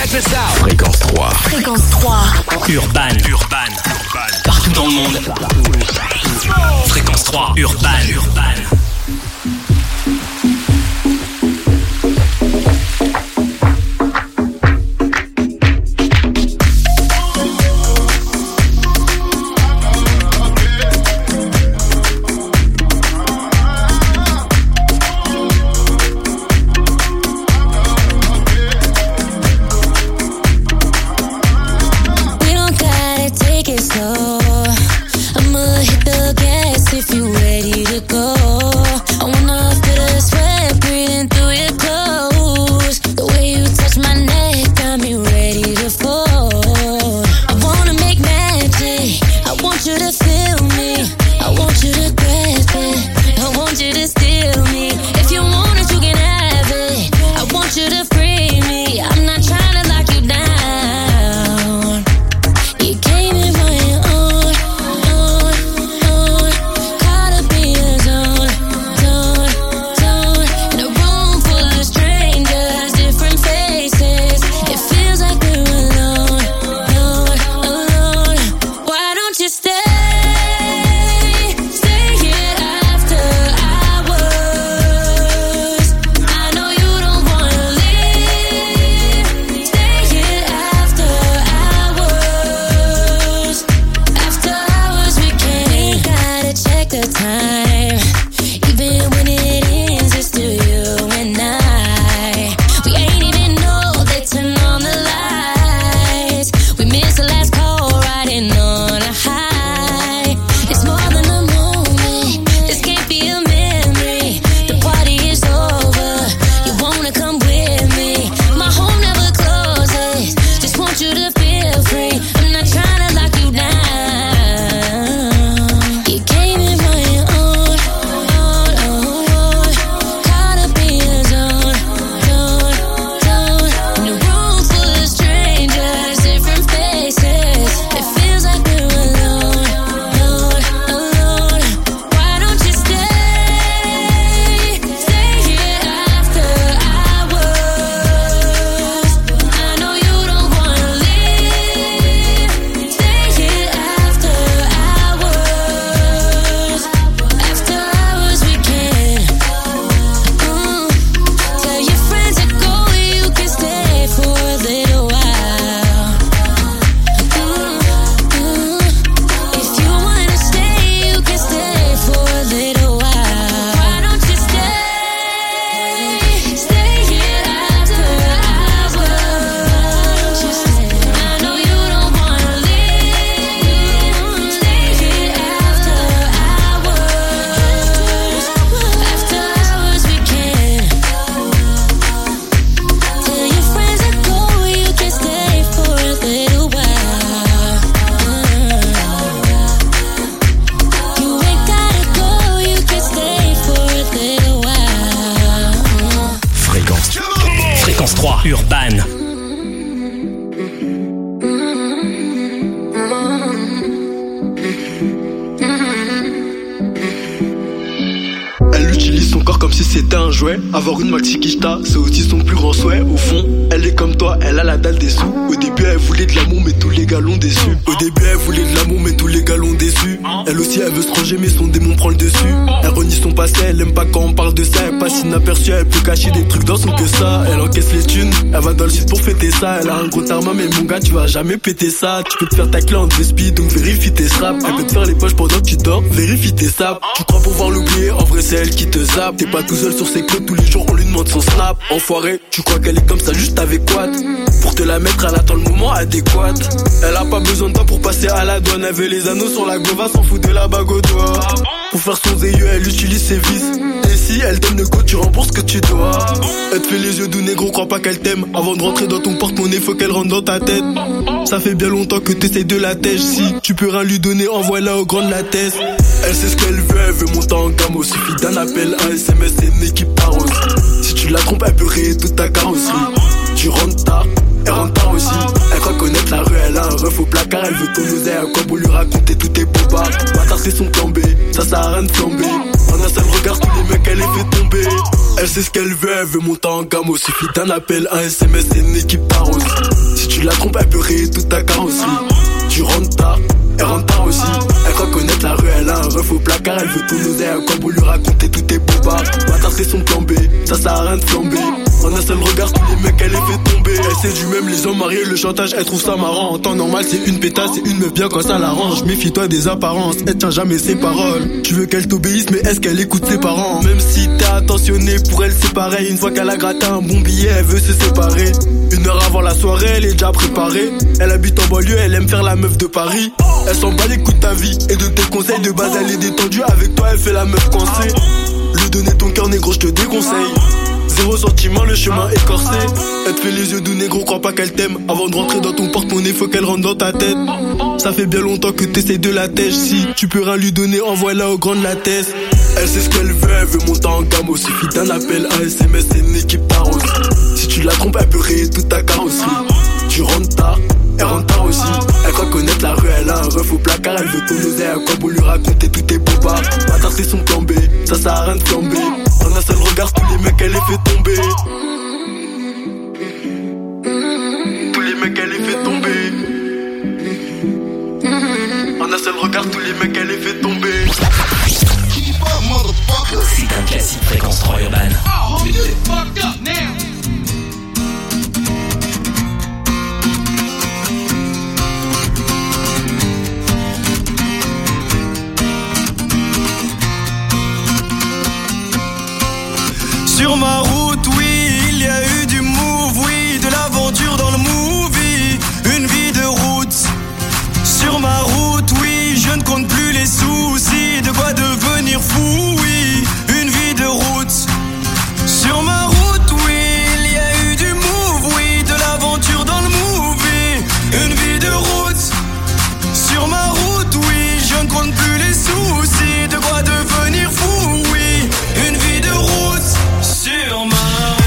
this out. Fréquence 3. Fréquence 3. Urban. Partout dans le monde. Fréquence 3. Urban. Avoir une maxi quicheta, c'est aussi son plus grand souhait. Au fond, elle est comme toi, elle a la dalle des sous. Au début, elle voulait de l'amour, mais tous les gars l'ont déçu. Elle aussi, elle veut se ranger, mais son démon prend le dessus. Elle renie son passé, elle aime pas quand on parle de ça. Elle passe inaperçue, elle peut cacher des trucs dans son que ça. Elle encaisse les thunes, elle va dans le sud pour fêter ça. Elle a un gros tarma, mais mon gars, tu vas jamais péter ça. Tu peux te faire ta clé en 2 speed, donc vérifie tes straps. Elle peut te faire les poches pendant que tu dors, vérifie tes saps. Tu crois pouvoir l'oublier, en vrai, c'est elle qui te zappe. T'es pas tout seul sur ses clés, tous les jours on lui demande son snap. Enfoiré, tu crois qu'elle est comme ça juste avec quoi? Pour te la mettre, elle attend le moment adéquat. Elle a pas besoin de toi pour passer à la douane. Elle veut les anneaux sur la gova, s'en fout de la bague au doigt. Pour faire son zéyeux, elle utilise ses vis. Et si elle donne le code, tu rembourses ce que tu dois. Elle te fait les yeux doux, négro, crois pas qu'elle t'aime. Avant de rentrer dans ton porte-monnaie, faut qu'elle rentre dans ta tête. Ça fait bien longtemps que t'essayes de la tèche. Si tu peux rien lui donner, envoie-la au grand de la thèse. Elle sait ce qu'elle veut monter en gamme. Au suffit d'un appel, un SMS, c'est une équipe t'arrose. Si tu la trompes, elle peut rayer toute ta carrosserie. Tu rentres tard, elle rentre tard aussi. Elle croit connaître la rue, elle a un ref au placard. Elle veut ton oseille, un quoi pour lui raconter tous tes bobards. Bâtard, c'est son plan B, ça sert à rien de flamber. En un seul regard, tous les mecs, elle les fait tomber. Elle sait ce qu'elle veut monter en gamme. Au suffit d'un appel, un SMS et une équipe t'arrose. Si tu la trompes, elle peut rayer toute ta carrosserie. Tu rentres tard, elle rentre tard aussi. Elle croit connaître la rue, elle a un ref au placard. Elle veut tout nous aider, comme pour lui raconter tous tes bobards. Bâtard c'est son plan B, ça sert à rien de flamber. En un seul regard, tous les mecs elle les fait tomber. Elle sait du même, les hommes mariés, le chantage, elle trouve ça marrant. En temps normal c'est une pétasse, c'est une meuf bien quand ça l'arrange. Méfie-toi des apparences, elle tient jamais ses paroles. Tu veux qu'elle t'obéisse mais est-ce qu'elle écoute ses parents? Même si t'es attentionné, pour elle c'est pareil. Une fois qu'elle a gratté un bon billet, elle veut se séparer. 1 heure avant la soirée, elle est déjà préparée. Elle habite en banlieue, elle aime faire la meuf de Paris. Elle s'en bat les coups de ta vie et de tes conseils. De base elle est détendue, avec toi elle fait la meuf coincée. Lui donner ton cœur négro, je te déconseille. Zéro sentiment, le chemin écorcé. Elle te fait les yeux doux négro, crois pas qu'elle t'aime. Avant de rentrer dans ton porte-monnaie, faut qu'elle rentre dans ta tête. Ça fait bien longtemps que t'essayes de la tèche. Si tu peux rien lui donner, envoie-la au grand de la thèse. Elle sait ce qu'elle veut monter en gamme. Au suffit d'un appel, un SMS et une équipe t'arrose. Si tu la trompes, elle peut rayer toute ta carrosserie. Tu rentres tard, elle rentre tard aussi. Elle croit connaître la rue, elle a un ref au placard. Elle veut ton oseille, elle croit pour lui raconter tous tes bobards. Bâtard c'est son plan B, ça sert à rien de flamber. En un seul regard, tous les mecs elle les fait tomber. Tous les mecs elle les fait tomber. En un seul regard, tous les mecs elle les fait tomber. C'est un classique Fréquence 3 Urban. Oh, you fucked up now. Sur ma route, oui, il y a eu du move, oui, de l'aventure dans le movie, une vie de route. Sur ma route, oui, je ne compte plus les soucis, de quoi devenir fou, oui, une vie de route. Sur ma route, oui, il y a eu du move, oui, de l'aventure dans le movie, une vie de route. Sur ma route, oui, je ne compte plus les soucis, de quoi devenir fou, oui, une vie de route. Sur ma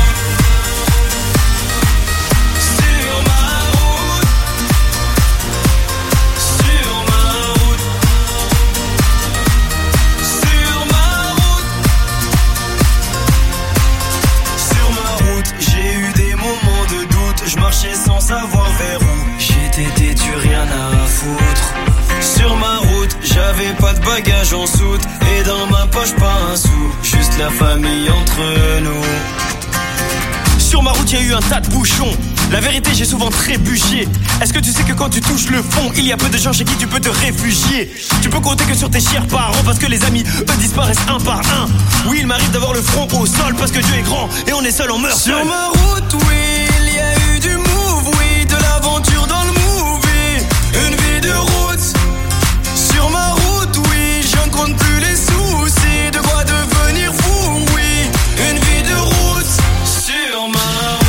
je marchais sans savoir vers où j'étais têtu, rien à foutre. Sur ma route, j'avais pas de bagages en soute et dans ma poche pas un sou, juste la famille entre nous. Sur ma route, y a eu un tas de bouchons. La vérité, j'ai souvent trébuché. Est-ce que tu sais que quand tu touches le fond, il y a peu de gens chez qui tu peux te réfugier? Tu peux compter que sur tes chers parents parce que les amis, eux, disparaissent un par un. Oui, il m'arrive d'avoir le front au sol parce que Dieu est grand et on est seul, on meurt seul. Sur ma route, oui, il y a eu du move, oui, de l'aventure dans le movie, une vie de route. Sur ma route, oui, je ne compte plus les soucis, de quoi devenir fou, oui, une vie de route. Sur ma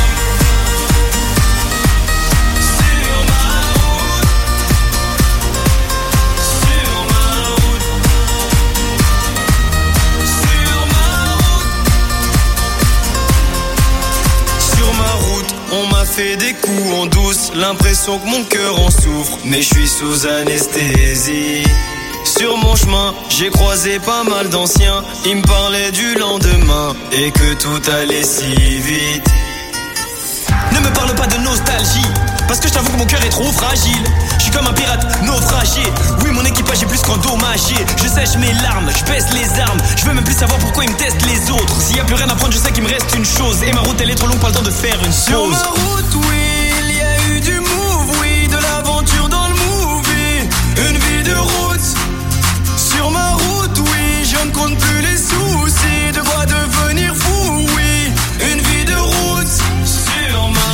on m'a fait des coups en douce, l'impression que mon cœur en souffre, mais je suis sous anesthésie. Sur mon chemin, j'ai croisé pas mal d'anciens, ils me parlaient du lendemain et que tout allait si vite. Ne me parle pas de nostalgie, parce que je t'avoue que mon cœur est trop fragile. Je suis comme un pirate naufragé, oui mon équipage est plus qu'endommagé. Je sèche mes larmes, je baisse les armes, je veux même plus savoir pourquoi ils me testent les autres. S'il y a plus rien à prendre, je sais qu'il me reste une chose, et ma route elle est trop longue, pas le temps de faire une pause. Sur ma route, oui, il y a eu du move, oui, de l'aventure dans le movie, une vie de route. Sur ma route, oui, je ne compte plus les soucis, de quoi devenir fou, oui, une vie de route. Sur ma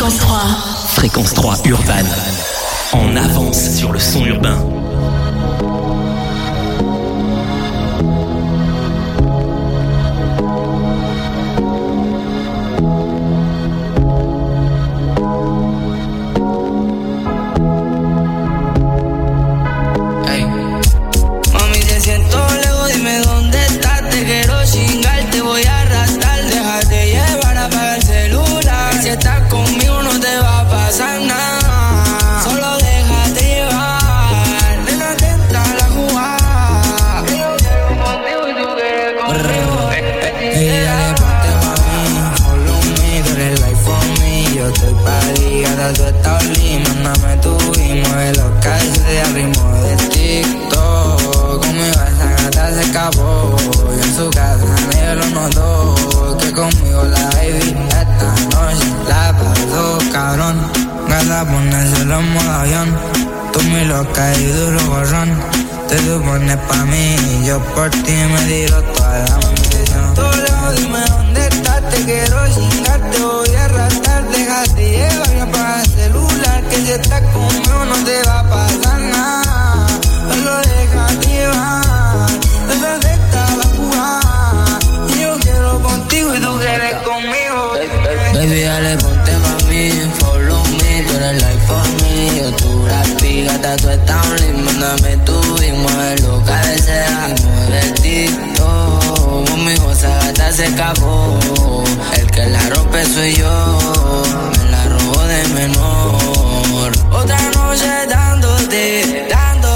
Fréquence 3. Fréquence 3 Urban. En avance sur le son urbain. Tú estás lima, mándame tu y mueve los calles al ritmo de TikTok. Conmigo esa gata se escapó y en su casa nadie lo notó. Que conmigo la baby esta noche la pasó cabrón. Gata ponérselo en modo avión. Tú muy loca y duro gorrón. Te supones pa' mí y yo por ti me tiro toda la munición. Tú lejos, dime dónde estás, te quiero chingar, te voy a arrastrar, déjate llevar y apaga el celular, que si estás conmigo no te va a pasar nada. Solo déjate llevar, desde esta la jugada, y yo quiero contigo y tú quieres conmigo. Baby, dale, ponte pa' mí, follow me, tú eres like for me, yo tú rapi, gata, tú estás lindo, mándame tu y mueve lo cabecera, mueve el TikTok, conmigo esa gata se escapó, el que la rompe soy yo, me la robo de menor. Otra noche dándote,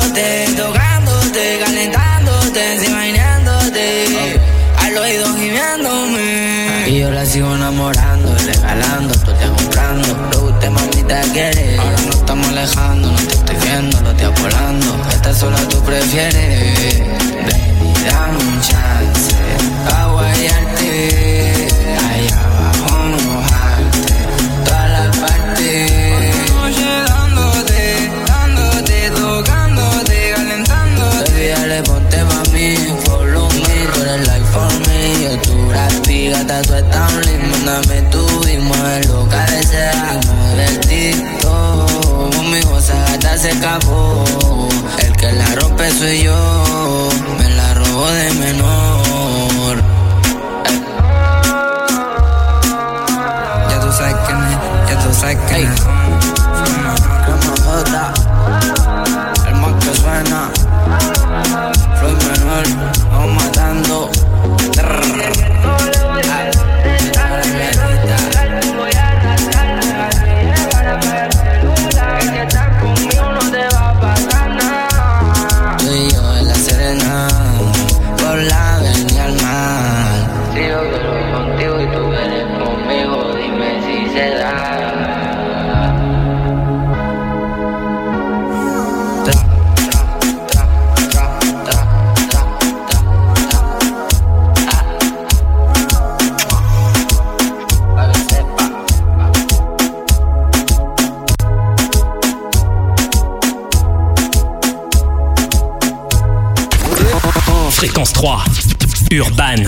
tocándote, calentándote, enseñándote, al oído gimiéndome. Y yo la sigo enamorando, regalando, tú te comprando. Lo que usted mamita quiere, ahora nos estamos alejando, no te estoy viendo, lo estoy volando. Esta sola tú prefieres, ven y dame un chance, pa' guayarte, allá abajo mojarte, toda la parte. Noche dándote, tocándote, calentándote. Baby, dale, ponte pa' mí, follow me, tú eres like for me, yo tú rapi, gata, tú estás lindo, mándame tú y mueve lo cabecera, mueve el TikTok, conmigo esa gata se escapó, el que la rompe soy yo, me la robo de menor. Ya tú sabes quién es, el más que suena, Floyd menor, vamos matando. Tú y yo en la Serena, por la avenida al mar. Si yo quiero contigo y tú vienes conmigo, dime si se da. Fréquence 3 Urban.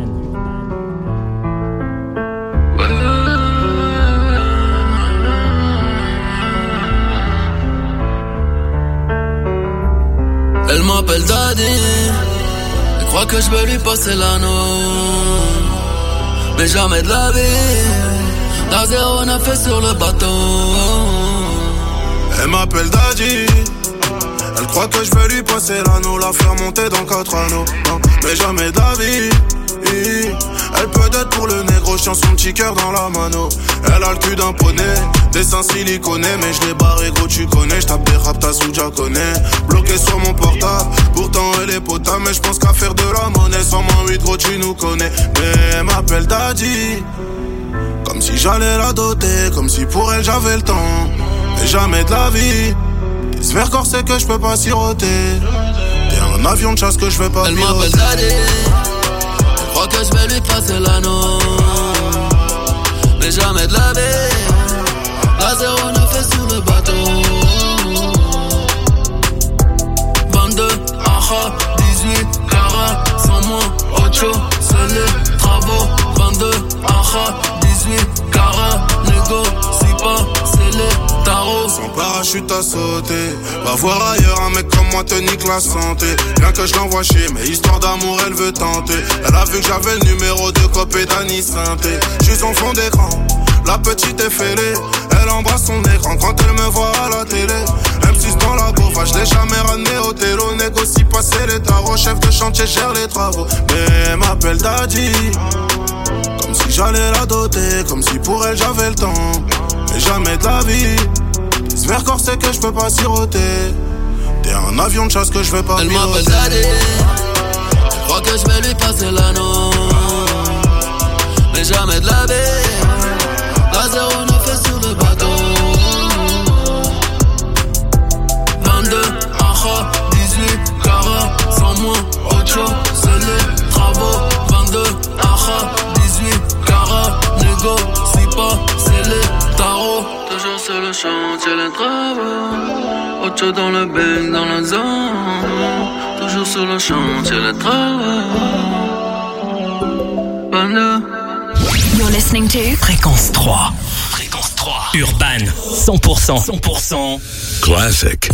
Elle m'appelle Daddy, elle croit que je veux lui passer l'anneau, mais jamais de la vie, la 09 est sur le bateau. Elle m'appelle Daddy, elle croit que je vais lui passer l'anneau, la faire monter dans 4 anneaux, non, mais jamais de la vie. Elle peut être pour le négro, chien son petit cœur dans la mano. Elle a le cul d'un poney, des seins siliconés, mais je l'ai barré gros tu connais, j'tape des rap ta souja connais. Bloqué sur mon portable, pourtant elle est potable, mais j'pense qu'à faire de la monnaie, sans moins 8 gros tu nous connais. Mais elle m'appelle Daddy, comme si j'allais la doter, comme si pour elle j'avais le temps, mais jamais de la vie. Se faire corser que je peux pas siroter, t'es un avion de chasse que je vais pas piloter. Elle m'appelle Daddy, elle croit que je vais lui passer l'anneau, mais jamais de la vie, la 09 est sur le bateau. 22, aha, 18, carats, sans moi, ocho, c'est les travaux. 22, aha, 18, carats, négo, si pas, parachute à sauter. Va voir ailleurs, un mec comme moi te nique la santé. Bien que je l'envoie chier, mais histoire d'amour elle veut tenter. Elle a vu que j'avais le numéro de copé d'Annie Sainté. J'suis en fond d'écran, la petite est fêlée. Elle embrasse son écran quand elle me voit à la télé. M6 dans la bouffe, je l'ai jamais ramené au télo. Négocie passer les tarots, chef de chantier gère les travaux. Mais elle m'appelle Daddy, comme si j'allais la doter, comme si pour elle j'avais le temps. Mais jamais de la vie, j'espère corsé que je peux pas siroter. T'es un avion de chasse que je vais pas piloter. Elle m'appelle Daddy, je crois que je vais lui passer l'anneau. Mais jamais de la vie, la 09 est sur le bateau. 22, aha, 18, carats, sans moi, Ocho, c'est les travaux. 22, aha, 18, carats, négocie pas, c'est les tarots. Toujours sur le chantier, les travaux. Ocho dans le bang, dans la zone. Toujours sur le chantier, les travaux. 22. You're listening to Fréquence 3. Fréquence 3. Urban. 100%. Classic.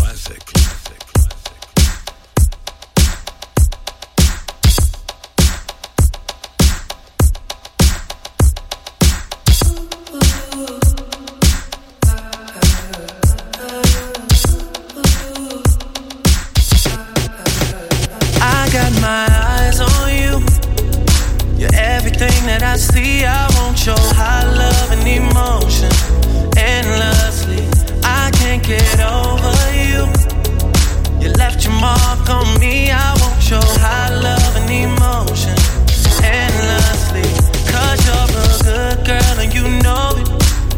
I got my eyes on you. You're everything that I see. I want your high love and emotion endlessly. I can't get over you. You left your mark on me. I want your high love and emotion endlessly. 'Cause you're a good girl and you know it.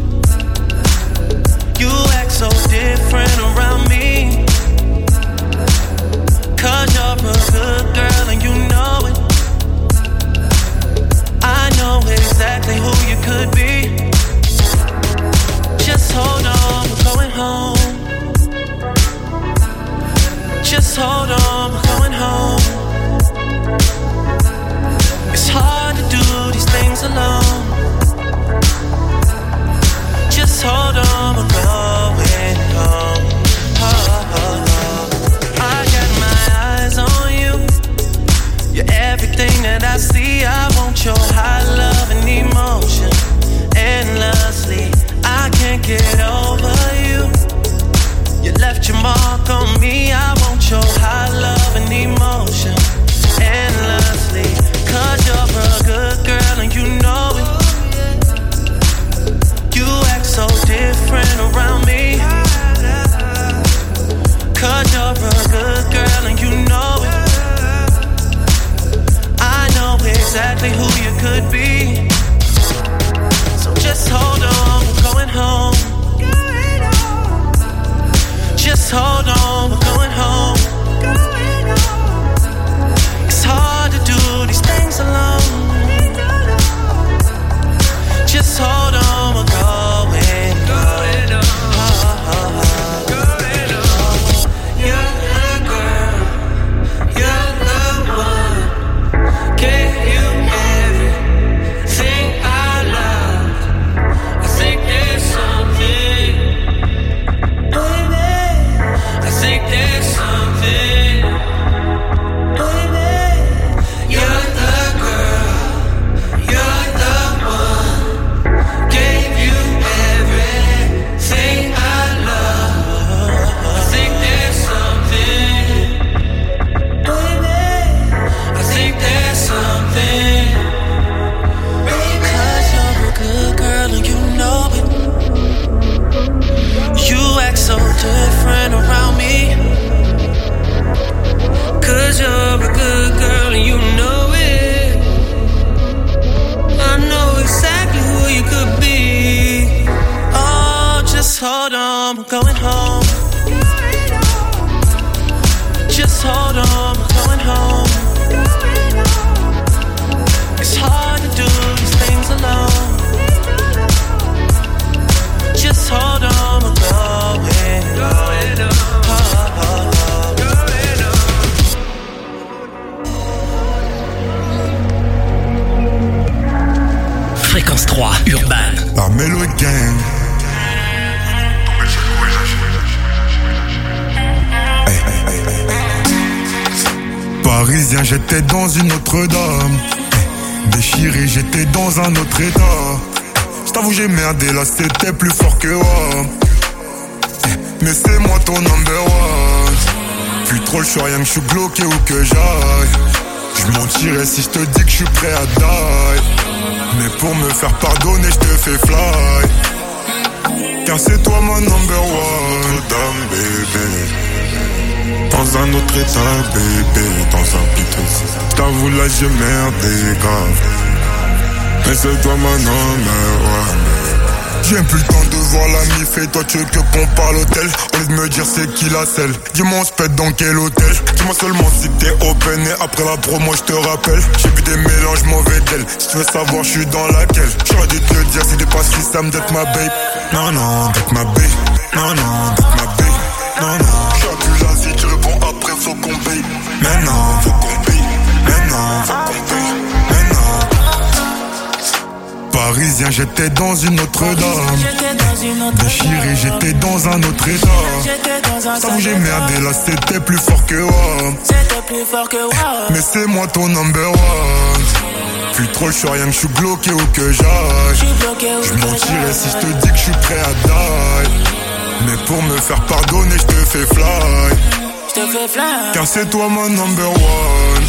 You act so different around me. 'Cause you're a good girl and you know it. I know exactly who you could be. Just hold on, we're going home. Just hold on, we're going home. It's hard to do these things alone. Just hold on, we're going home. I got my eyes on you. You're everything that I see. I want your high love and emotion endlessly. I can't get over you. You left your mark on me. I want your high love and emotion endlessly. 'Cause you're a good girl and you know it. You act so different around me. 'Cause you're a good girl and you know it. I know exactly who you could be. So just hold on, we're going home. Just hold on, we're going home. It's hard to do these things alone. Just hold on, we're going home. You're the girl, you're the one. Gave you everything I loved. I think there's something, baby. I think there's something, baby. You're the girl, you're the one. Gave you everything I love. I think there's something, baby. I think there's something, baby. 'Cause you're a good girl and you know it. You act so different around me. 'Cause you're a good girl and you know it. I know exactly who you could be. Oh, just hold on, we're going home. Just hold on, we're going home. It's hard to do these things alone. Just hold on, we're going home. Fréquence 3, Urban. Par Mellow Gang. Parisien, j'étais dans une autre dame. Déchiré, j'étais dans un autre état. J't'avoue, j'ai merdé, là c'était plus fort que moi. Mais c'est moi ton number one. Plus trop le choix, rien que je suis bloqué où que j'aille. Je mentirais si je te dis que je suis prêt à die. Mais pour me faire pardonner, je te fais fly. Car c'est toi ma number one. Dame, bébé. Dans un autre état, bébé. Dans un putain. T'avoue là j'ai merdé grave. Mais c'est toi ma number one. J'ai plus le temps de voir la mif et toi tu veux que qu'on parle hôtel. Au lieu de me dire c'est qui la selle. Dis-moi on se pète dans quel hôtel. Dis-moi seulement si t'es open et après la promo je te rappelle. J'ai vu des mélanges mauvais d'elle. Si tu veux savoir je suis dans laquelle. J'aurais dû te le dire si t'es pas Sam d'être ma babe. Non non d'être ma babe. Non non d'être ma babe. Non non. J'suis plus là si tu réponds après faut qu'on paye. Mais non faut qu'on paye. Mais non faut qu'on paye. Mais non. Parisien, j'étais dans une autre dame. Déchiré, j'étais dans un autre état. Ça où j'ai merdé, là c'était plus fort que moi. Mais c'est moi ton number one. Plus trop le choix, rien que je suis bloqué où que j'aille. Je mentirais si je te dis que je suis prêt à die. Mais pour me faire pardonner, je te fais fly. Car c'est toi mon number one.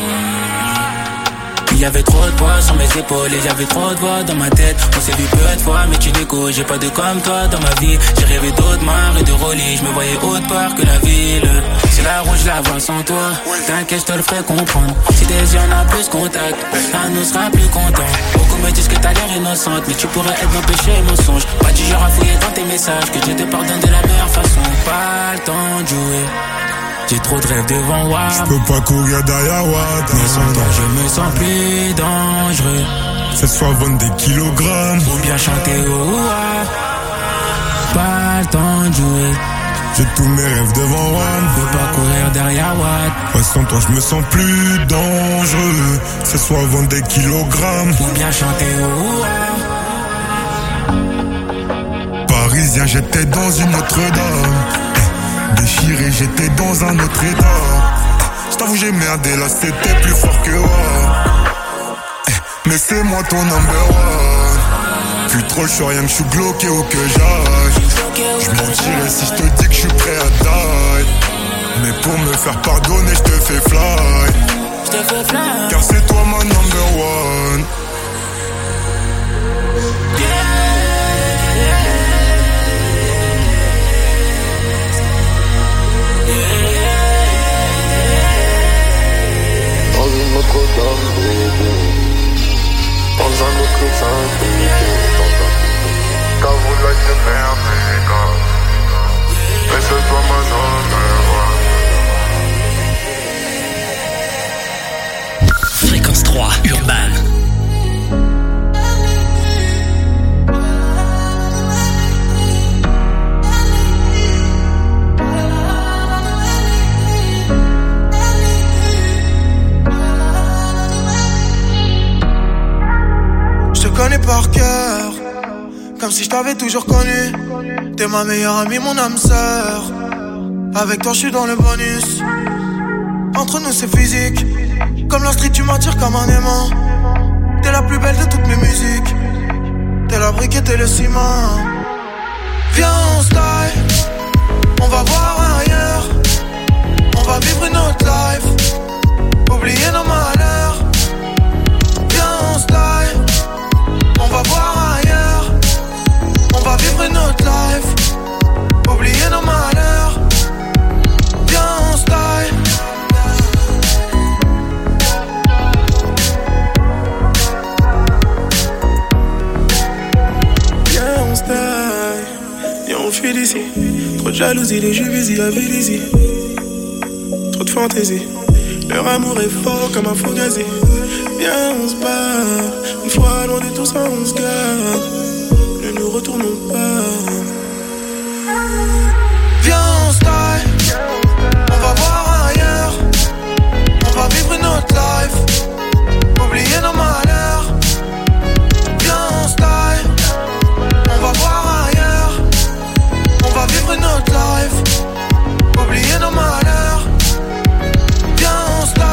Il y avait trop de poids sur mes épaules et j'avais trop de voix dans ma tête. On s'est vu peu de fois mais tu déco. J'ai pas de comme toi dans ma vie. J'ai rêvé d'autres mars et de Rolly. Je me voyais autre part que la ville. C'est la rouge, la vois sans toi. T'inquiète, je te le ferai comprendre. Si des yeux on a plus contact, un nous sera plus content. Beaucoup me disent que t'as l'air innocente, mais tu pourrais être mon péché et mon songe. Pas du genre à fouiller dans tes messages, que je te pardonne de la meilleure façon. Pas le temps de jouer. J'ai trop de rêves devant moi. J'peux pas courir derrière Watt. Mais sans toi je me sens plus dangereux. C'est soit vendre des kilogrammes ou bien chanter au roi. Pas le temps de jouer. J'ai tous mes rêves devant One. J'peux pas courir derrière Watt. Ouais, sans toi je me sens plus dangereux. C'est soit vendre des kilogrammes ou bien chanter au roi. Parisien, j'étais dans une autre dame. Déchiré, j'étais dans un autre état. J't'avoue j'ai merdé, là c'était plus fort que moi. Mais c'est moi ton number one. Plus trop le choix, rien que je suis bloqué où que j'aille. Je mentirais si je te dis que je suis prêt à die. Mais pour me faire pardonner, je te fais fly. Car c'est toi mon number one. Dans un autre état, t'as voulu te faire méga. Mais c'est toi ma number one. Fréquence 3, Urban. Connais par cœur, comme si je t'avais toujours connu. T'es ma meilleure amie, mon âme sœur. Avec toi je suis dans le bonus. Entre nous c'est physique. Comme la street tu m'attires comme un aimant. T'es la plus belle de toutes mes musiques. T'es la brique et t'es le ciment. Viens on style. On va voir ailleurs. On va vivre une autre life. Oublier nos malheurs. Viens on style. On va voir ailleurs. On va vivre une autre life. Oublier nos malheurs. Viens on style. Viens on style. Viens on fuit d'ici. Trop de jalousie, les jeux busy, la vie d'ici. Trop de fantaisie. Leur amour est fort comme un fugazi. Viens on se barre. Une fois loin de tout ça on se garde. Ne nous retournons pas. Viens on style. On va voir ailleurs. On va vivre une autre life. Oublier nos malheurs. Viens on style. On va voir ailleurs. On va vivre une autre life. Oublier nos malheurs. Viens on style.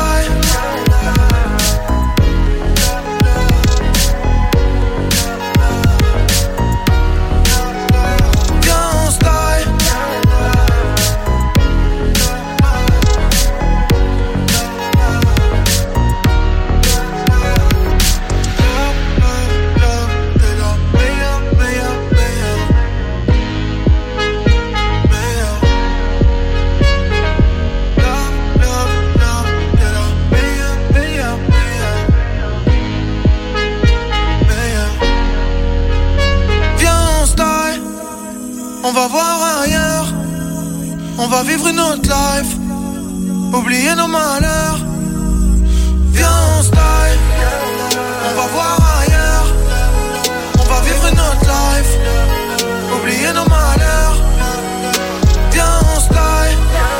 va voir ailleurs. On va vivre une autre life. Oublier nos malheurs. Viens on style. On va voir ailleurs. On va vivre une autre life. Oublier nos malheurs. Viens on style.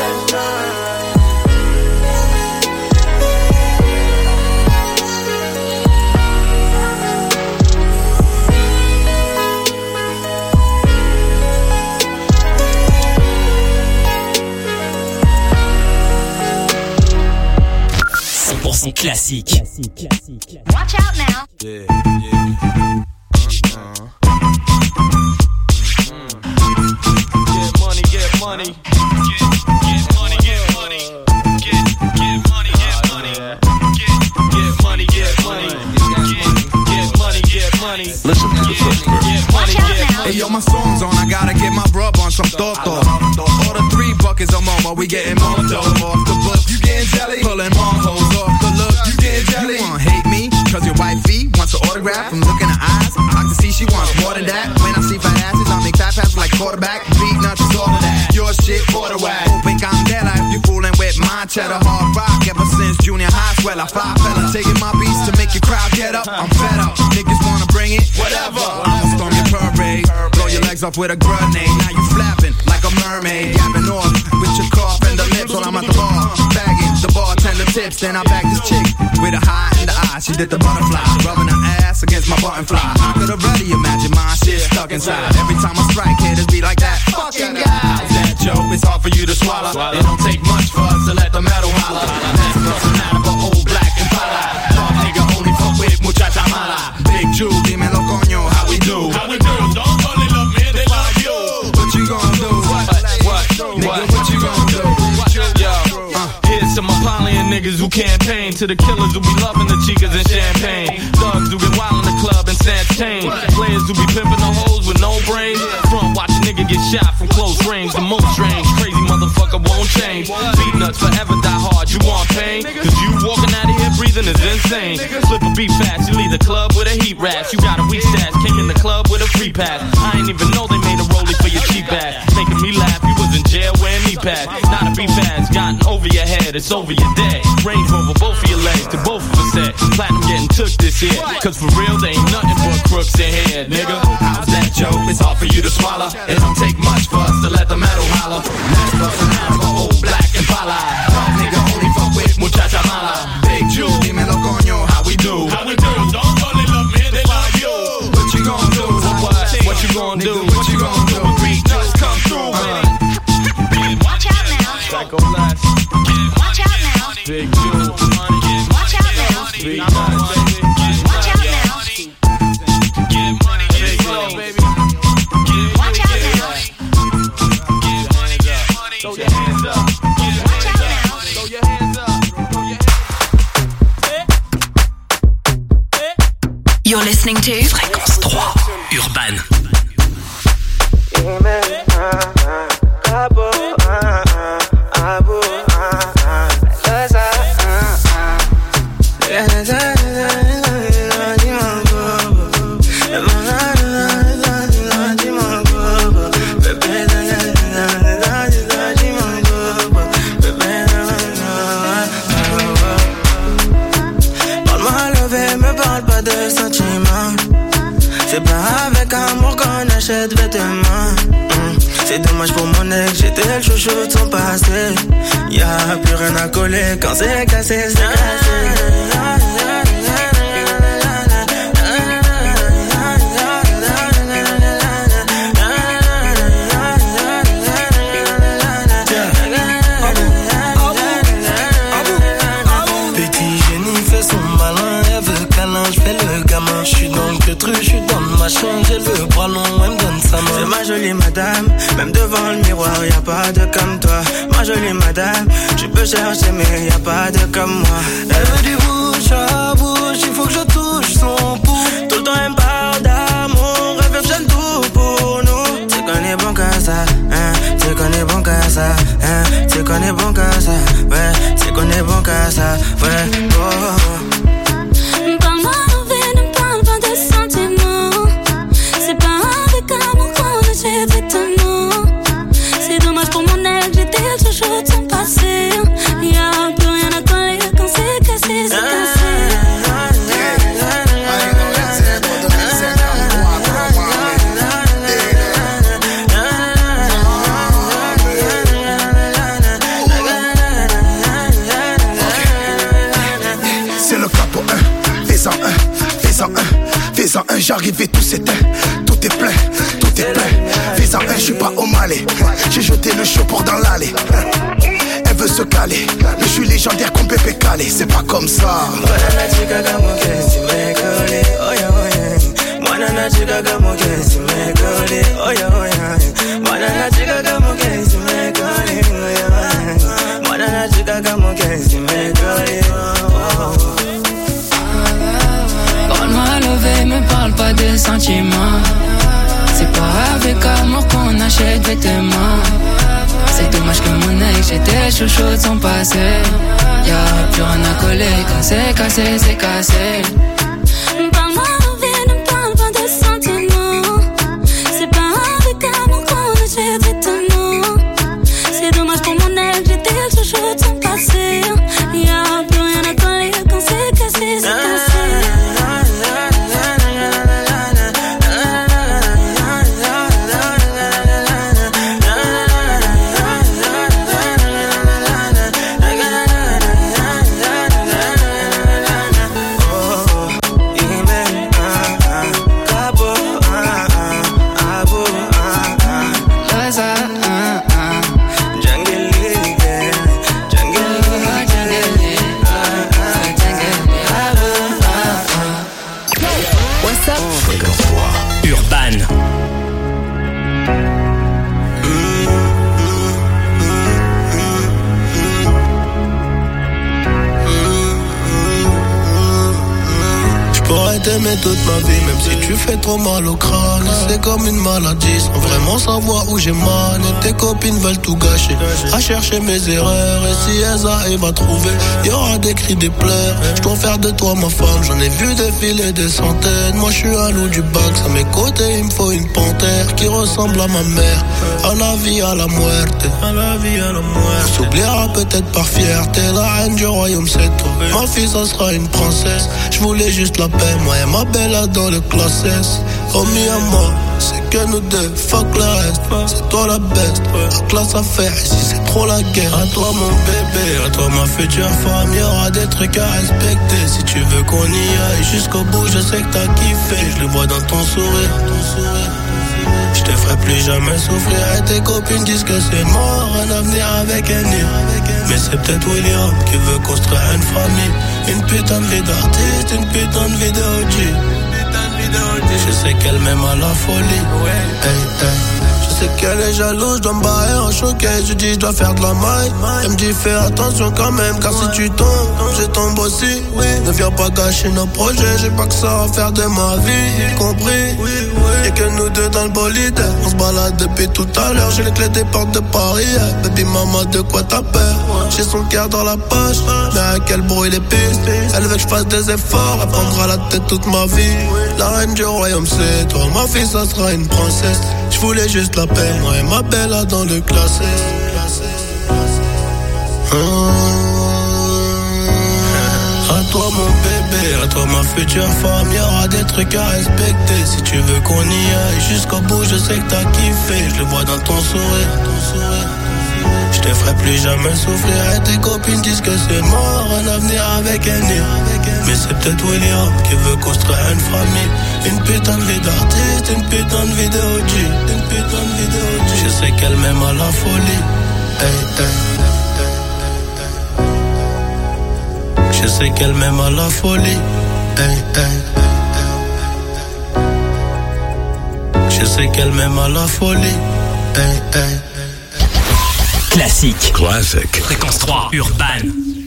100% classique. Watch out now. Yeah. Get money. Listen to the sister. Hey yo, my song's on, I gotta get my rub on some toto. Order 3 buckets of momo, we getting more dough. Off the book, you getting jelly? Pulling more hoes off the look, you getting jelly? You wanna hate me, cause your wifey wants an autograph from looking at eyes. I can see she wants more than that. When I see fat asses, I make fat passes like quarterback. Beat nuts is all of that. Your shit, border whack. Open candela if you fooling with my cheddar. Hard rock ever since junior high. Swell, I fly fella. Taking my beats to make your crowd get up. I'm fed up. Niggas wanna bring it? Whatever. I'ma storm your parade. Blow your legs off with a grenade. Now you flapping like a mermaid. Yapping off with your cough and the lips while I'm at the bar. Bagging the bartender tips. Then I bag this chick with a high in the eye. She did the butterfly. Rubbing her ass against my button fly. I could already imagine my shit stuck inside. Every time I strike, haters be like that. Fucking guy. That joke, it's hard for you to swallow. It don't take much for us to let the metal holler. That's bustin' out of an old black Impala. Dog nigga only fuck with muchacha mala. Big Jew, dímelo coño, how we do? How we do? Don't call it love, man, they love you. What you gon' do? Nigga, what you gon' do? Yo, here's some Apollyon niggas who campaign to the killers who be loving the chicas and champagne. Thugs who get wild in the club and Santain. Players who be pimping the hoes with no brains. From watch a nigga get shot from close range. The most strange, crazy motherfucker won't change. Beat nuts forever die hard, you want pain? Cause you walking out of here breathing is insane. Flip a beat fast, you leave the club with a heat rash. You got a weak stash, came in the club with a free pass. I ain't even know they made a rollie for your cheap ass. Making me laugh, you was in jail wearing knee pads. Not a beef ass, gotten over your head, it's over your dead. Range Rover both of your legs, to both of us said. Platinum getting took this year, cause for real there ain't nothing but crooks in here, nigga. How's that joke? It's hard for you to swallow. It don't take much for us to let the metal holler. That's bustin' out of an old black Impala. Dog nigga only fuck with muchacha mala. Big Jew, dímelo coño, how we do? How we do? Don't call it love, man, they love you. What you gon' do? What you gon' do? What you gon' do? Beat nuts come through. Watch out now. Psycho Blast. Watch out now. Big Jew. Watch out now. Beat nuts, baby. Watch out now. Get money, get flow, baby. Watch out now. Throw your hands up. Watch out now. Throw your hands up. You're listening to Fréquence 3 Urban. C'est pas avec amour qu'on achète vêtements. C'est dommage pour mon ex, j'étais le chouchou de son passé. Y'a plus rien à coller quand c'est cassé, c'est cassé. J'suis dans le queutru, j'suis dans le machin, j'ai le bras long, elle me donne sa main. C'est ma jolie madame, même devant le miroir, y'a pas de comme toi. Ma jolie madame, tu peux chercher mais y'a pas de comme moi. Elle veut du bouche à bouche, il faut que je touche son pouce. Tout le temps elle me parle d'amour, elle veut que j'aime tout pour nous. Tu connais bon qu'à ça, hein, tu connais bon qu'à ça, hein, tu connais bon qu'à ça, ouais, tu connais bon qu'à ça, ouais, oh. C'est pas avec amour qu'on achète vêtements. tout s'éteint, tout est plein, tout est plein. Fais en un, je suis pas au Malais. J'ai jeté le show pour dans l'allée. Elle veut se caler, mais je suis légendaire comme Pépé Calé. C'est pas comme ça. Parle-moi levé, me parle pas de sentiments. C'est pas avec amour qu'on achète vêtements. C'est dommage que mon ex, j'étais chouchou de son passé. Y'a plus rien à coller, quand c'est cassé, c'est cassé. Parle-moi levé, ne parle pas de sentiments. C'est pas avec amour qu'on achète vêtements. C'est dommage pour mon ex, j'étais chouchou de son passé. Y'a plus rien à coller, quand c'est cassé, c'est cassé. T'aimer toute ma vie, même si tu fais trop mal au crâne. C'est comme une maladie, sans vraiment savoir où j'ai mal. Et tes copines veulent tout gâcher, à chercher mes erreurs. Et si elles arrivent à trouver, y'aura des cris, des pleurs. Je dois faire de toi ma femme, j'en ai vu défiler des centaines. Moi je suis un loup du bac, à mes côtés il me faut une panthère qui ressemble à ma mère. À la vie, à la muerte, à la vie, à la muerte. On s'oubliera peut-être par fierté, la reine du royaume c'est toi. Ma fille ça sera une princesse, je voulais juste la paix. Moi et ma belle dans le classe S. Promis à moi, c'est que nous deux, fuck le reste. C'est toi la best, la classe à faire. Ici c'est trop la guerre. À toi mon bébé, à toi ma future femme. Y'aura des trucs à respecter. Si tu veux qu'on y aille jusqu'au bout, je sais que t'as kiffé. Je le vois dans ton sourire. Je te ferai plus jamais souffrir. Et tes copines disent que c'est mort, un avenir avec un nid. Mais c'est peut-être William qui veut construire une famille. Une putain de vie d'artiste, une putain de vie de OG. Je sais qu'elle m'aime à la folie. Hey, hey. Je sais qu'elle est jalouse, je dois me barrer en choquet. Je dis je dois faire de la maille. Elle me dit fais attention quand même, car si tu tombes, je tombe aussi. Ne viens pas gâcher nos projets, j'ai pas que ça à faire de ma vie, compris. Y'a que nous deux dans le bolide, on se balade depuis tout à l'heure. J'ai les clés des portes de Paris. Baby maman, de quoi t'as peur? J'ai son cœur dans la poche, mais à quel bruit les pistes. Elle veut que je fasse des efforts, elle prendra la tête toute ma vie. La reine du royaume c'est toi, ma fille ça sera une princesse. Je voulais juste la paix, moi et ma belle là dans le classé. À toi mon bébé, à toi ma future femme. Y'aura des trucs à respecter. Si tu veux qu'on y aille jusqu'au bout, je sais que t'as kiffé. Je le vois dans ton sourire. Je te ferai plus jamais souffrir. Et tes copines disent que c'est mort, un avenir avec un nid. Mais c'est peut-être William qui veut construire une famille. Une putain de vie d'artiste, une putain de vie de OG. Une putain de vie de OG. Je sais qu'elle m'aime à la folie. Hey, hey. Je sais qu'elle m'aime à la folie. Hey, hey. Je sais qu'elle m'aime à la folie. Hey, hey. Classique. Classic. Fréquence 3, Urban.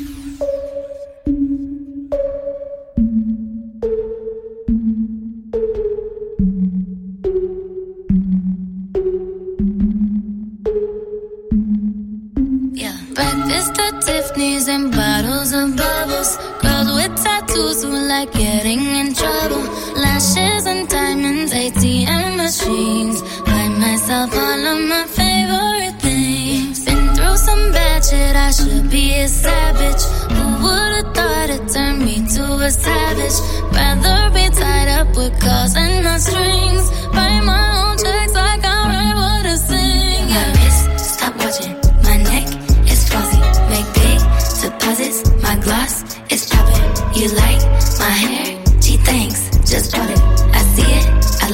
Breakfast at Tiffany's and bottles of bubbles. Girls with tattoos who like getting in trouble. Lashes and diamonds, ATM machines. Buy myself all of my favorite things. Been through some bad shit, I should be a savage. Who would've thought it turned me to a savage? Rather be tied up with calls and not strings. Write my own checks like I write what I sing. My wrist, stop watching. My neck is flossy. Make big deposits. My gloss is popping. You like my hair? Gee, thanks. Just bought it. I see it. I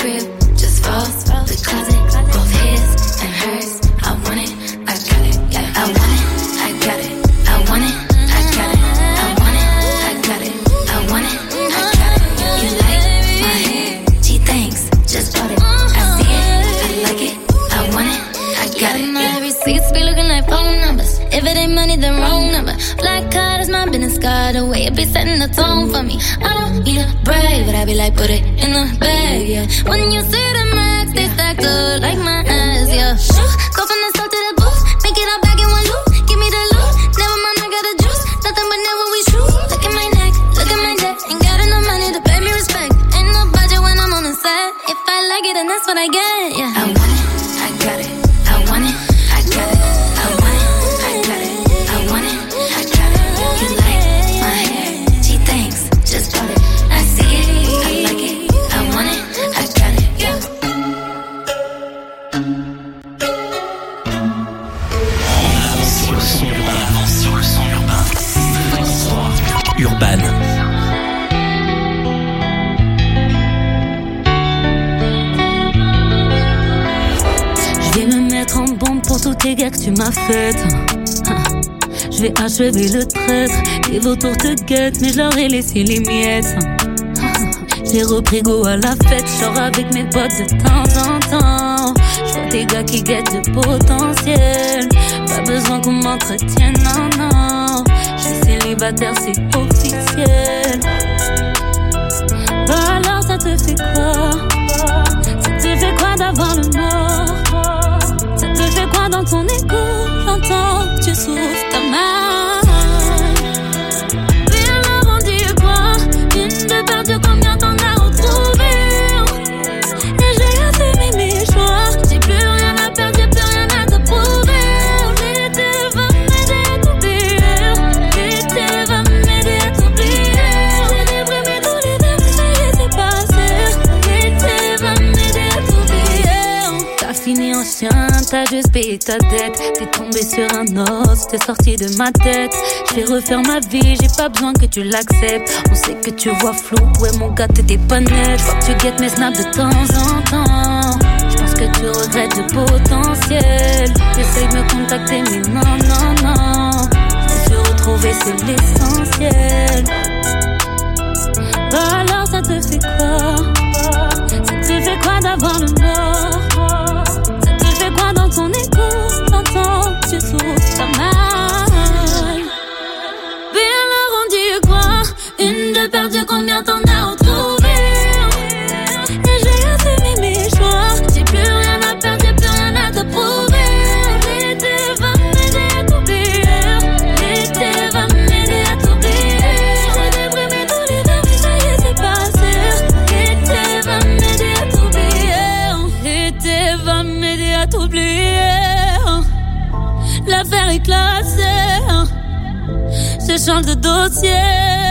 crib, just falls. The closet, both his and hers. I want it, I got it. Yeah, I want it, I got it. I want it, I got it. I want it, I got it. I want it, I got it. You like my hair? She thinks, just bought it. I see it, I like it. I want it, I got it. My receipts be looking like phone numbers. If it ain't money, then wrong number. Black card is my business card. The way it be setting the tone for me. I don't need a brag, but I be like, put it in the bag, yeah. When you see the max, they stacked up like my ass, yeah. Go from the start to the booth, make it all back in one loop. Give me the loot, never mind, I got the juice. Nothing but never we shoot. Look at my neck, look at my neck. Ain't got enough money to pay me respect. Ain't no budget when I'm on the set. If I like it, then that's what I get, yeah. I want it, I got it. I want it, I got it. I want it, I got it. I want it, I got it. You like my hair? She thinks, just bought it. I see it, I like it. I want it, I got it. Yeah. Sur le son urbain, sur le son urbain. Urban. Je vais me mettre en bombe pour tous tes gars que tu m'as faites. Je vais achever le traître. Les vautours te guettent, mais je leur ai laissé les miettes. J'ai repris go à la fête, je sors avec mes potes de temps en temps. Je vois des gars qui guettent le potentiel. Pas besoin qu'on m'entretienne, non, non. Je suis célibataire, c'est officiel. Bah alors ça te fait quoi? Ça te fait quoi d'avoir le mort? Ça te fait quoi dans ton écho? J'entends que tu souffres, t'as mal. Oui alors on dit quoi? Une de perdu, combien t'en as retrouvé? Et j'ai assumé mes choix. J'ai plus rien à perdre, j'ai plus rien à te prouver. L'été va m'aider à t'oublier. L'été va m'aider à t'oublier. J'ai déprimé tous les verres, mais ça y est, c'est passé. L'été va m'aider à t'oublier. T'as fini en chien, t'as juste payé ta dette. T'es tombé sur un os, t'es sorti de ma tête. Je vais refaire ma vie, j'ai pas besoin que tu l'acceptes. On sait que tu vois flou, ouais mon gars t'étais pas net. Je vois que tu guettes mes snaps de temps en temps. Je pense que tu regrettes le potentiel. T'essayes de me contacter mais non, non, non. Je me suis retrouvé, c'est l'essentiel. Bah alors ça te fait quoi? Ça te fait quoi d'avoir le mort? Ça te fait quoi dans ton écho? T'entends que tu souffres, t'as mal. Puis alors on dit quoi? Une de perdue, combien t'en as retrouvé? Et j'ai assumé mes choix. J'ai plus rien à perdre, j'ai plus rien à te prouver. L'été va m'aider à t'oublier. L'été va m'aider à t'oublier. J'ai déprimé tous les verres, mais ça y est, c'est passé. L'été va m'aider à t'oublier. L'été va m'aider à t'oublier. L'affaire est classée. Je change de dossier.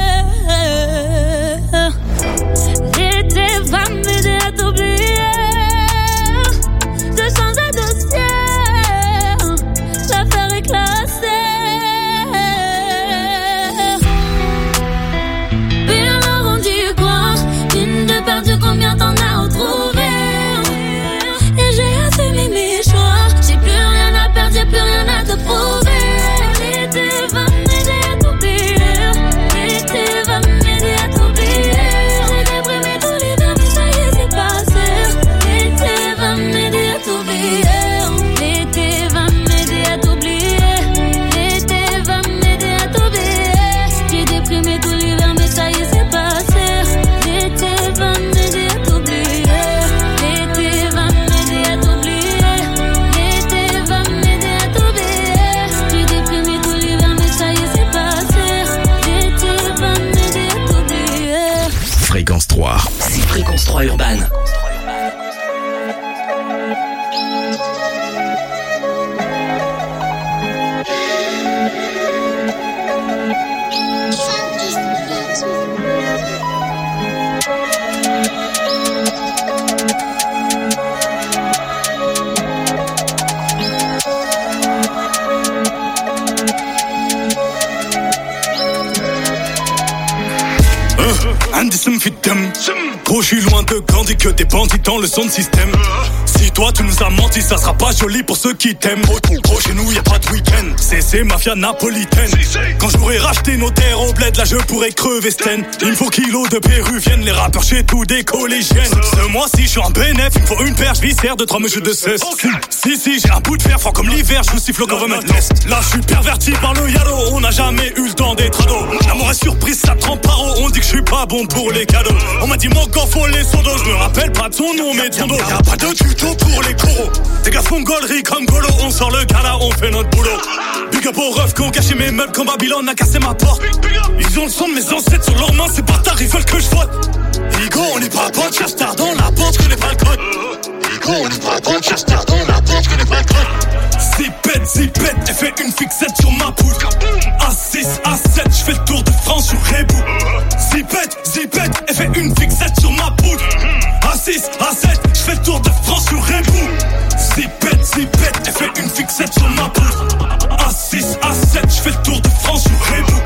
L'été va m'aider à t'oublier. Je change de dossier. L'affaire est classée. Puis alors on dit quoi? Une de perdue, combien t'en as retrouvé? Et j'ai assumé mes choix. J'ai plus rien à perdre, j'ai plus rien à te prouver. L'été va m'aider à t'oublier. L'été va m'aider à t'oublier. J'ai déprimé tous les verres, mais ça y est, c'est passé. L'été va m'aider à t'oublier. L'été va m'aider à t'oublier. L'été va m'aider à t'oublier. J'ai déprimé tous les verres, mais ça y est, c'est passé. L'été va m'aider à t'oublier. L'été va m'aider à t'oublier. L'été va m'aider à t'oublier. J'ai déprimé tous les verres, mais ça y est, c'est passé. L'été va m'aider à t'oublier. Fréquence 3. C'est Fréquence 3 Urban. Indisum fitem. Gros, je suis loin de Gandhi que des bandits dans le son système. Si toi tu nous as menti, ça sera pas joli pour ceux qui t'aiment. Gros, chez nous y a pas de week-end. C'est mafia napolitaine. Quand j'aurais racheté nos terres au bled, là je pourrais crever Sten. Il me faut kilos de péruviennes, les rappeurs chez tout des collégiennes. Ce mois-ci je suis en bénéf, il me faut une perche viscère de 3 mesures de cesse. Si j'ai un bout de fer fort comme l'hiver, je vous siffle au government test. Là je suis perverti par le yaro, on n'a jamais eu le temps d'être ado. L'amour est surprise, ça trempe par haut, on dit que je suis pas bon pour les cadeaux. On m'a dit mon corps faut les sondos, je me rappelle pas de son nom mais de son dos. Y'a pas de tuto pour les coraux. Des gars font gaulerie comme Golo, on sort le gala, on fait notre boulot. Big up aux refs qui ont caché mes meubles quand Babylone a cassé ma porte. Ils ont le sang de mes ancêtres sur leurs mains, c'est bâtards, ils veulent que je vote. Higo, on n'est pas potes, cherche tard dans la porte, je connais pas le code. Higo, on n'est pas potes, cherche tard dans la porte, je connais pas le code. Zipette, elle fait une fixette sur ma poule. A6, A7, je fais le tour de France sur Rebou. Zipette, elle fait une fixette sur ma poule. A6, A7, je fais le tour de France sur Rebou. Zipette, elle fait une fixette sur ma poule. A6, A7, je fais le tour de France sur Rebou.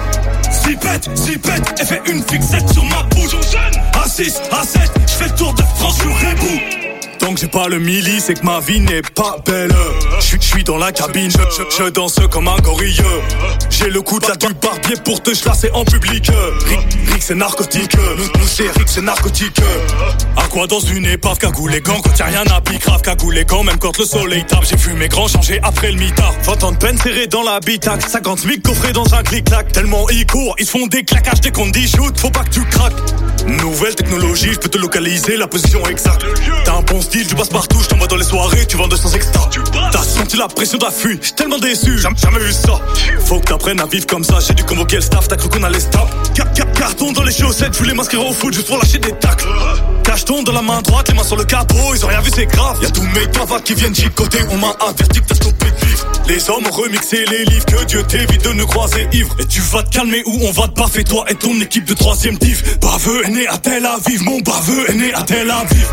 Zipette, elle fait une fixette sur ma poule. A6, A7, je fais le tour de France sur Rebou. Tant que j'ai pas le milli, c'est que ma vie n'est pas belle. Je suis dans la cabine, je danse comme un gorille. J'ai le coup de la du barbier pour te chlasser en public. Rick c'est narcotique, nous c'est Rick c'est narcotique. À quoi dans une épave, cagoule les gants, quand y'a rien à grave cagoule les gants, même quand le soleil tape. J'ai vu mes grands changer après le mitard. 20 ans de peine serré dans l'habitacle, 50 000 coffrés dans un clic-clac. Tellement ils courent, ils se font des claquages dès qu'on dit shoot, faut pas que tu craques. Nouvelle technologie, je peux te localiser la position exacte. T'as un bon style, tu passes partout, je t'envoie dans les soirées, tu vends 200 extra. T'as senti la pression, t'as fui, j'suis tellement déçu, jamais vu ça. Faut que t'apprennes à vivre comme ça, j'ai dû convoquer le staff, t'as cru qu'on allait stop. Carton dans les chaussettes, je voulais m'inscrire au foot juste pour lâcher des tacles. Cacheton dans la main droite, les mains sur le capot, ils ont rien vu, c'est grave. Y'a tous mes cavates qui viennent chicoter, on m'a averti que t'as stoppé de vivre. Les hommes ont remixé les livres, que Dieu t'évite de ne croiser ivre. Et tu vas te calmer ou on va te baffer, toi et ton équipe de 3ème div. Baveux est né à Tel Aviv, mon baveux est né à Tel Aviv.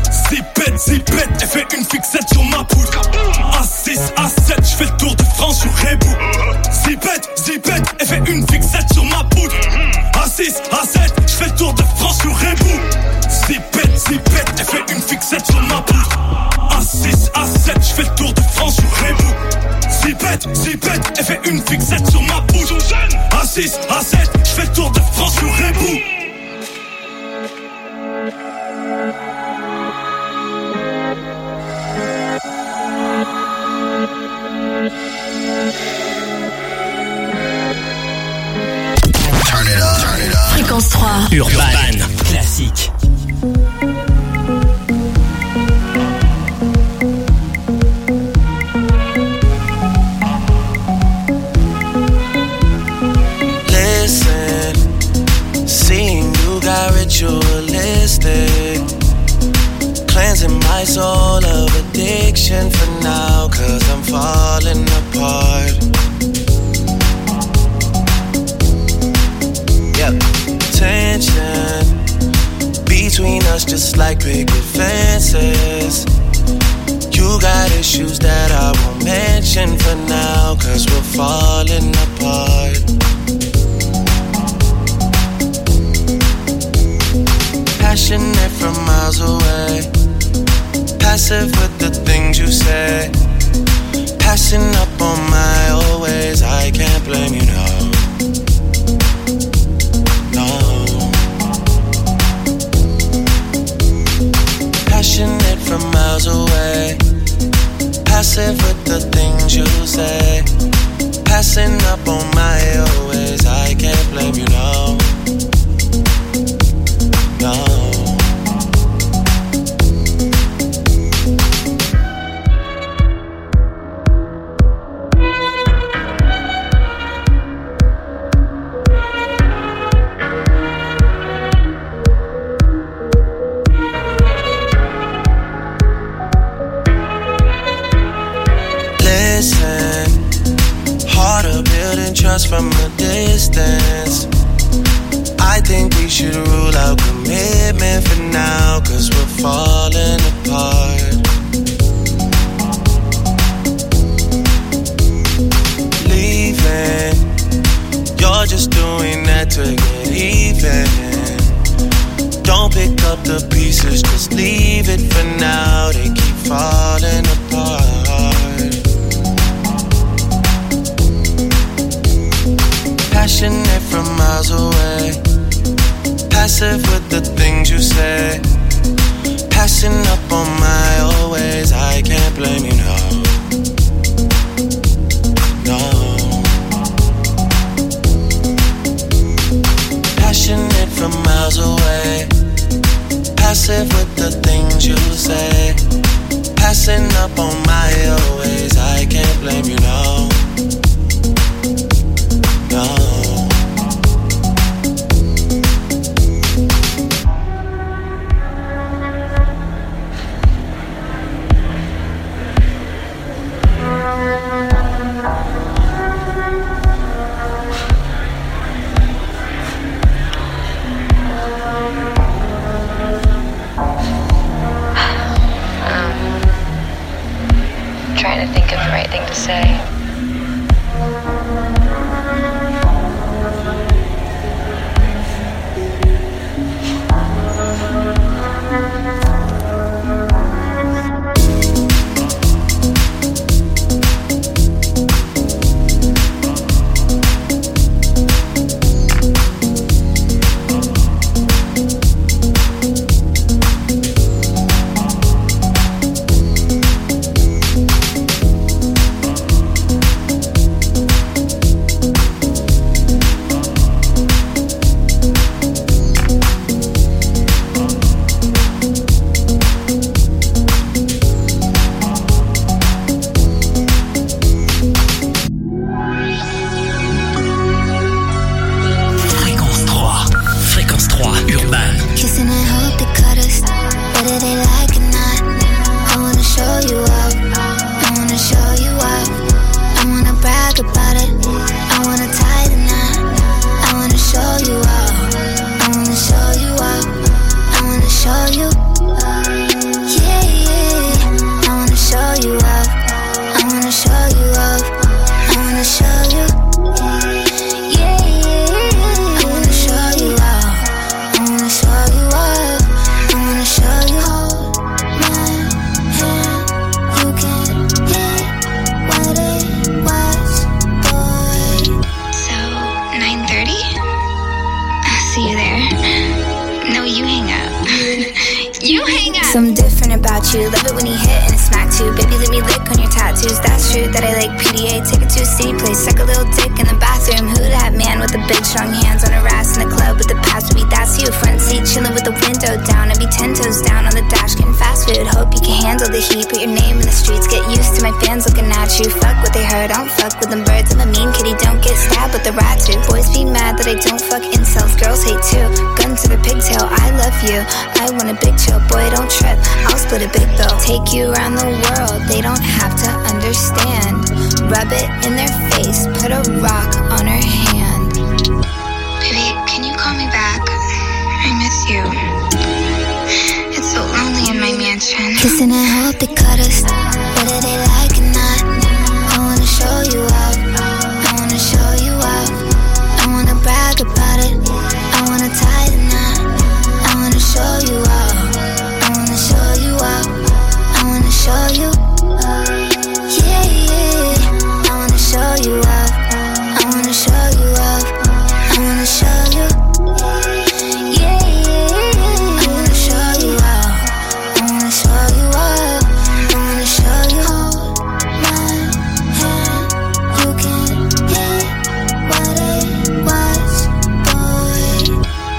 Zipette, elle fait une fixette sur ma poule. A6, A7, je fais le tour de France sur Rebou. Zipette, elle fait une fixette sur ma poule. A6, A7, je fais le tour de France sur Rebou. Zipette, elle fait une fixette sur ma poule. A6, A7, je fais le tour de France sur Rebou. Zipette, elle fait une fixette sur ma poule. A6, A7, je fais le tour de France sur Rebou. Fréquence 3 Urban Classique. Listen, seeing you got ritualistic, cleansing my soul of addiction for now, 'cause I'm falling apart. Tension between us just like picket fences. You got issues that I won't mention for now, 'cause we're falling apart. Passionate from miles away, passive with the things you say, passing up on my always. I can't blame you, no. Passionate from miles away, passive with the things you say, passing up on my always. I can't blame you, no. Trust from a distance. I think we should rule out commitment for now, 'cause we're falling apart. Leaving, you're just doing that to get even. Don't pick up the pieces, just leave it for now. They keep falling apart. Passionate from miles away, passive with the things you say. Passing up on my always, I can't blame you, no. No. Passionate from miles away, passive with the things you say. Passing up on my always, I can't blame you, no. No. Trying to think of the right thing to say. Something different about you. Love it when you hit and it smack too. Baby, let me lick on your tattoos. That's true that I like PDA. Take it to a city place. Suck a little dick in the bathroom. Who that man with the big strong hands on her ass in the club with the past? Maybe that's you. Front seat chilling with the window down. I'd be 10 toes down on the dash getting fast food. Hope you can handle the heat. Put your name in the streets. Get used to my fans looking at you. Fuck what they heard. Don't fuck with them birds. I'm a mean kitty. Don't get stabbed with the rat too. Boys be mad that I don't fuck incels. Girls hate too. Gun to the pigtail. I love you. I want a big chill. Boy, don't trip. I'll split a big bill. Take you around the world. They don't have to understand. Rub it in their face. Put a rock on her hand. Baby, can you call me back? I miss you. It's so lonely in my mansion. Kissing and hope they cut us. Whether they like it or not. I wanna show you up. I wanna show you up. I wanna brag about it. I wanna tie the knot. I wanna show you up. I wanna show you up. I wanna show you. Yeah, yeah. I wanna show you up. I wanna show you up. I wanna show you. Yeah, yeah. I wanna show you up. I wanna show you up. I wanna show you. Hold my hand. You can hit what it was, boy.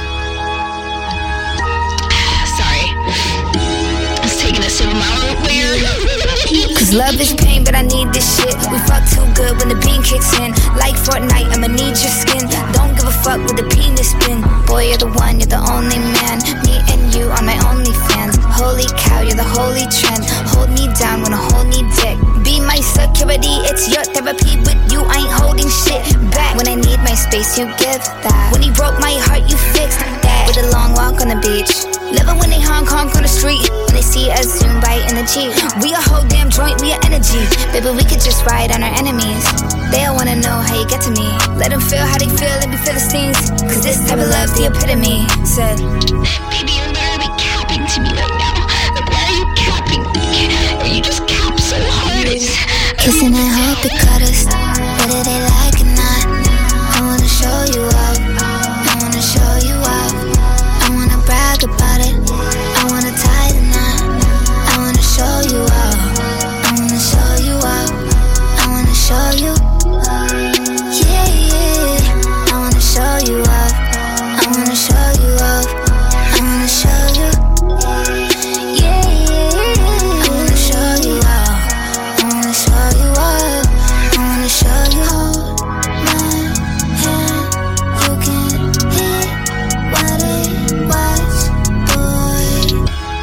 Sorry. I was taking a sip of my oatmeal. Cause love is pain, but I need this shit. We fuck too good when the bean kicks in. Like Fortnite, I'ma need your skin. Don't give a fuck with the penis spin. Boy, you're the one, you're the only man. Me and you are my only fans. Holy cow, you're the holy trend. Hold me down when I hold me dick. Be my security, it's your therapy. With you, I ain't holding shit back. When I need my space, you give that. When he broke my heart, you fixed that. With a long walk on the beach. Living when they honk on the street. When they see us zoom by in the Jeep. We a whole damn joint, we a energy. Baby, we could just ride on our enemies. They all wanna know how you get to me. Let them feel how they feel, let me feel the stings. Cause this type of love's the epitome. Said, baby, Kissing and hope they cut us, whether they like it or not. I wanna show you up, I wanna show you up. I wanna brag about it, I wanna tie the knot. I wanna show you up, I wanna show you up. I wanna show you, yeah, yeah. I wanna show you up, I wanna show you up. I wanna show you, yeah, yeah. I wanna show you up, I wanna show you up. I wanna show you. Hold my hand, you can hear what it was, boy.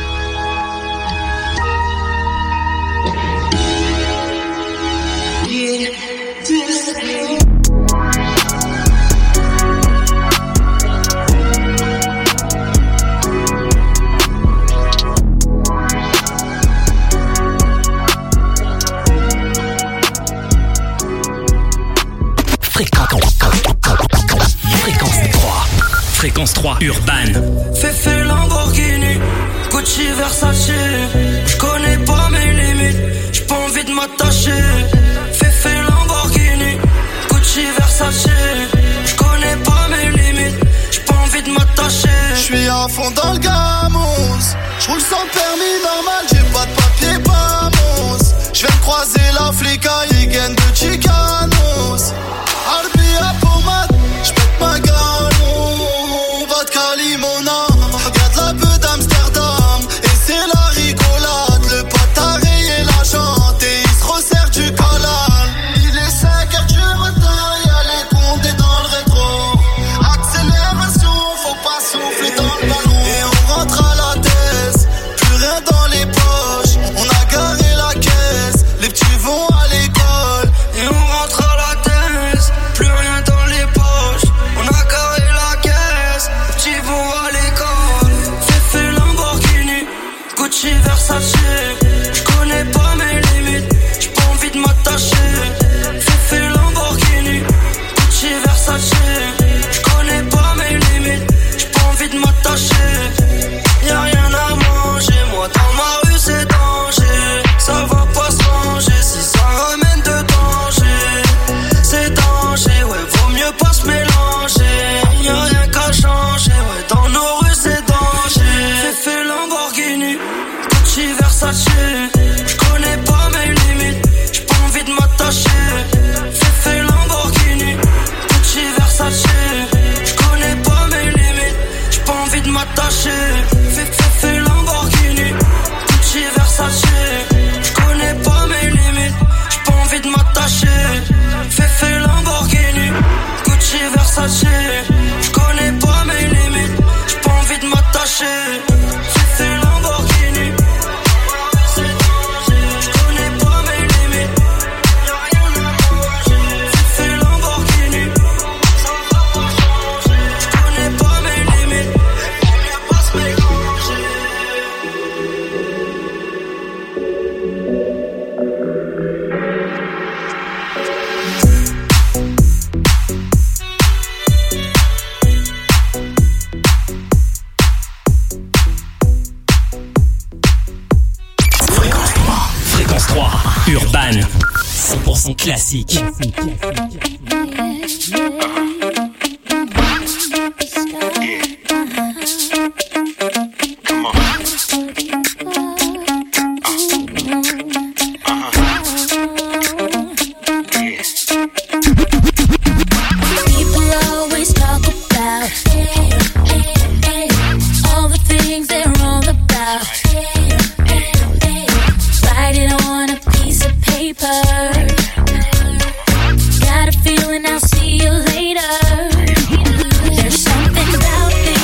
Fréquence 3 Urban. Fefe Lamborghini, Gucci Versace. J'connais pas mes limites, j'ai pas envie de m'attacher. Fefe Lamborghini, Gucci Versace. J'connais pas mes limites, j'ai pas envie de m'attacher. J'suis à fond dans le gamos, j'roule sans permis normal, j'ai pas de papier Bamos. J'viens de croiser la flic à Higgin de Chicanos. Arbi à pommade, j'pète ma galon. Vodka limona, y'a de la peu d'Amsterdam. Et c'est la rigolade, le pote a rayé la jante et il se resserre du calal. Il est 5h du matin, y'a les condés dans le rétro. Accélération, faut pas souffler dans le ballon. Et on rentre à la thèse, plus rien dans les poches. On a garé la caisse, les petits vont à l'école. Et on rentre à la thèse, plus rien dans les poches. On a garé la caisse, les petits vont à l'école. Fefe Lamborghini, Gucci Versace. J'connais pas mes limites, j'ai pas envie de m'attacher. Fefe Lamborghini, Gucci Versace. J'connais pas mes limites, j'ai pas envie de m'attacher. Y'a rien à manger, moi dans ma rue c'est danger. Ça va pas se ranger si ça ramène de danger. C'est danger, ouais, vaut mieux pas se mélanger. Y'a rien qu'à changer, ouais, dans nos rues c'est danger. Fefe Lamborghini, Gucci Versace. J'connais pas mes limites, j'ai pas envie de m'attacher. Fefe Lamborghini, Gucci Versace. J'connais pas mes limites, j'ai pas envie de m'attacher. Fefe Lamborghini, Gucci Versace. J'connais pas mes limites, j'ai pas envie de m'attacher. Fefe Lamborghini, Gucci Versace. J'connais pas mes limites, j'ai pas envie de m'attacher. Fefe Lamborghini, j'connais pas mes limites, y'a rien à manger. Fefe Lamborghini, j'connais pas mes limites, vaut mieux pas se mélanger. Fréquence 3 Urban. 100% classique. People always talk about all the things they're wrong about. Write it on a piece of paper. Got a feeling I'll see you later. There's something about this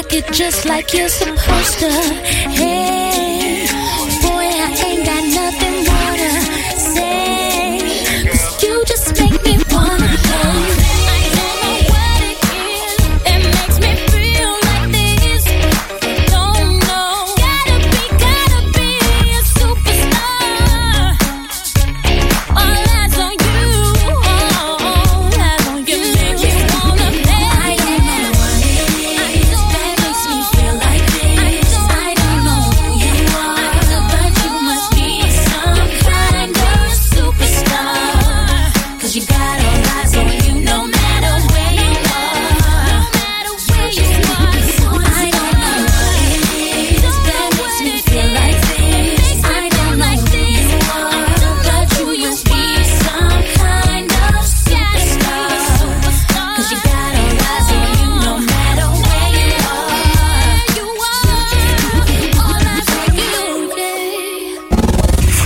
work it just like you're supposed to. Hey.